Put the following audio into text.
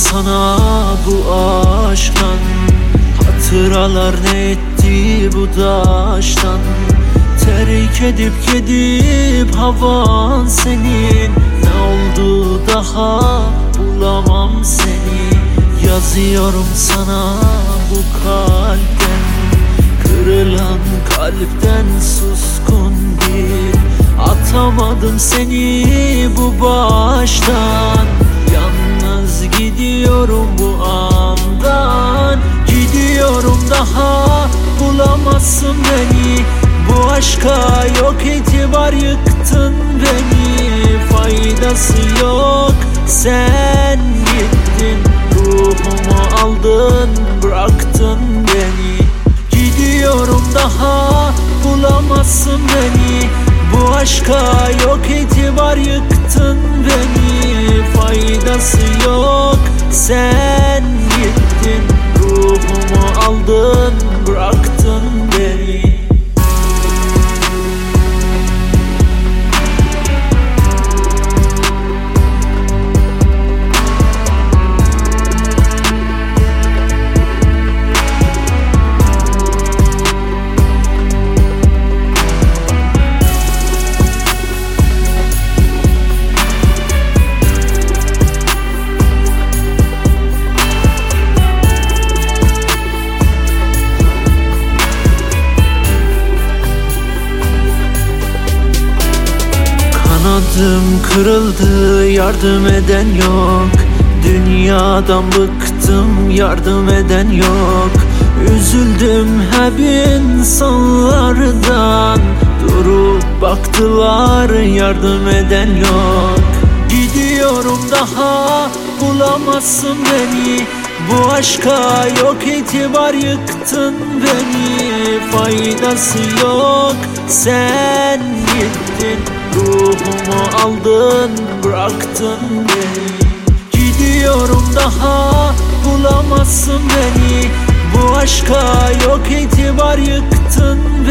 sana bu aşktan. Hatıralar ne etti bu daştan. Terk edip gidip havan senin. Ne oldu daha bulamam seni. Yazıyorum sana bu kalpten. Kırılan kalpten suskun bir. Atamadım seni bu baştan. Yalnız gidiyorum bu andan. Gidiyorum daha bulamazsın beni. Bu aşka yok itibar, yıktın beni. Faydası yok, sen gittin. Ruhumu aldın, bıraktın beni. Gidiyorum daha bulamazsın beni. Bu aşka yok itibar, yıktın beni. Faydası yok, sen gittin. Ruhumu aldın, bıraktın beni. Kanadım kırıldı, yardım eden yok. Dünyadan bıktım, yardım eden yok. Üzüldüm hep insanlardan. Durup baktılar, yardım eden yok. Gidiyorum daha bulamazsın beni. Bu aşka yok itibar, yıktın beni. Faydası yok, sen gittin. Ruhumu aldın, bıraktın beni. Gidiyorum daha bulamazsın beni. Bu aşka yok itibar, yıktın